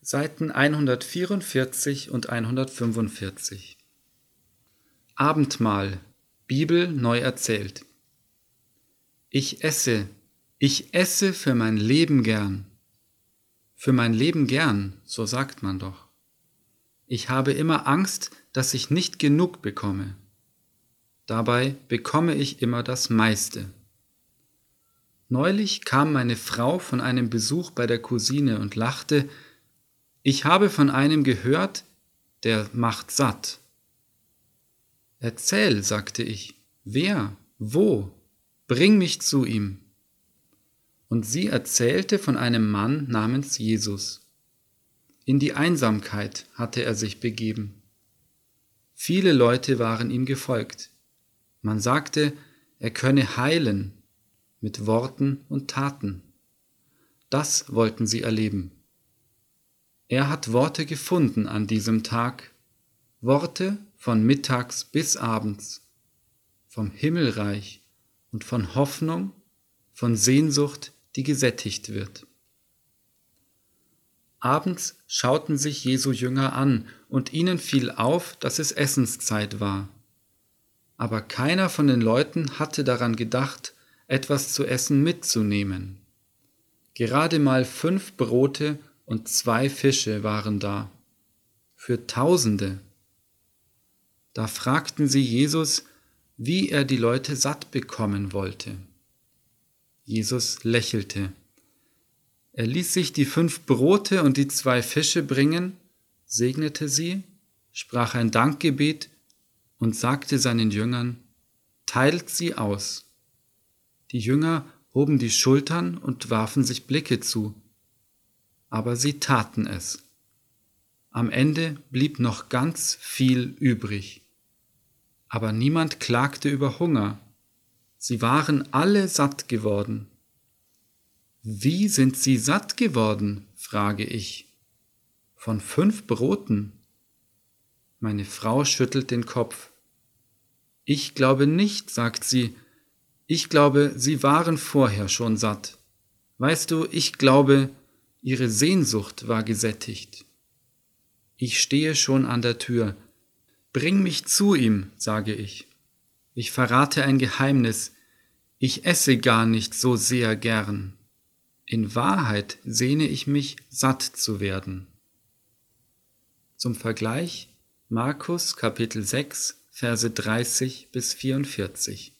Seiten 144 und 145. Abendmahl, Bibel neu erzählt. Ich esse für mein Leben gern. Für mein Leben gern, so sagt man doch. Ich habe immer Angst, dass ich nicht genug bekomme. Dabei bekomme ich immer das meiste. Neulich kam meine Frau von einem Besuch bei der Cousine und lachte: Ich habe von einem gehört, der macht satt. Erzähl, sagte ich. Wer? Wo? Bring mich zu ihm. Und sie erzählte von einem Mann namens Jesus. In die Einsamkeit hatte er sich begeben. Viele Leute waren ihm gefolgt. Man sagte, er könne heilen mit Worten und Taten. Das wollten sie erleben. Er hat Worte gefunden an diesem Tag, Worte von mittags bis abends, vom Himmelreich und von Hoffnung, von Sehnsucht, die gesättigt wird. Abends schauten sich Jesu Jünger an, und ihnen fiel auf, dass es Essenszeit war. Aber keiner von den Leuten hatte daran gedacht, etwas zu essen mitzunehmen. Gerade mal 5 Brote und 2 Fische waren da. Für Tausende. Da fragten sie Jesus, wie er die Leute satt bekommen wollte. Jesus lächelte. Er ließ sich die 5 Brote und die 2 Fische bringen, segnete sie, sprach ein Dankgebet und sagte seinen Jüngern: Teilt sie aus. Die Jünger hoben die Schultern und warfen sich Blicke zu. Aber sie taten es. Am Ende blieb noch ganz viel übrig. Aber niemand klagte über Hunger. Sie waren alle satt geworden. Wie sind sie satt geworden, frage ich. Von 5 Broten? Meine Frau schüttelt den Kopf. Ich glaube nicht, sagt sie. Ich glaube, sie waren vorher schon satt. Weißt du, ich glaube, ihre Sehnsucht war gesättigt. Ich stehe schon an der Tür. Bring mich zu ihm, sage ich. Ich verrate ein Geheimnis. Ich esse gar nicht so sehr gern. In Wahrheit sehne ich mich, satt zu werden. Zum Vergleich Markus Kapitel 6, Verse 30 bis 44.